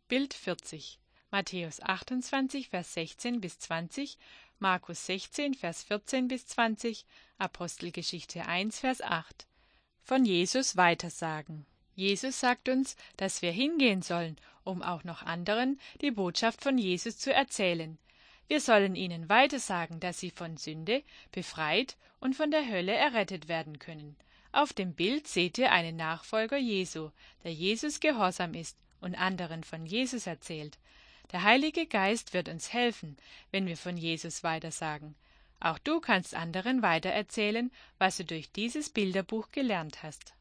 Bild 40. Matthäus 28, Vers 16 bis 20, Markus 16, Vers 14 bis 20, Apostelgeschichte 1, Vers 8. Von Jesus weitersagen. Jesus sagt uns, dass wir hingehen sollen, um auch noch anderen die Botschaft von Jesus zu erzählen. Wir sollen ihnen weitersagen, dass sie von Sünde befreit und von der Hölle errettet werden können. Auf dem Bild seht ihr einen Nachfolger Jesu, der Jesus gehorsam ist und anderen von Jesus erzählt. Der Heilige Geist wird uns helfen, wenn wir von Jesus weitersagen. Auch du kannst anderen weitererzählen, was du durch dieses Bilderbuch gelernt hast.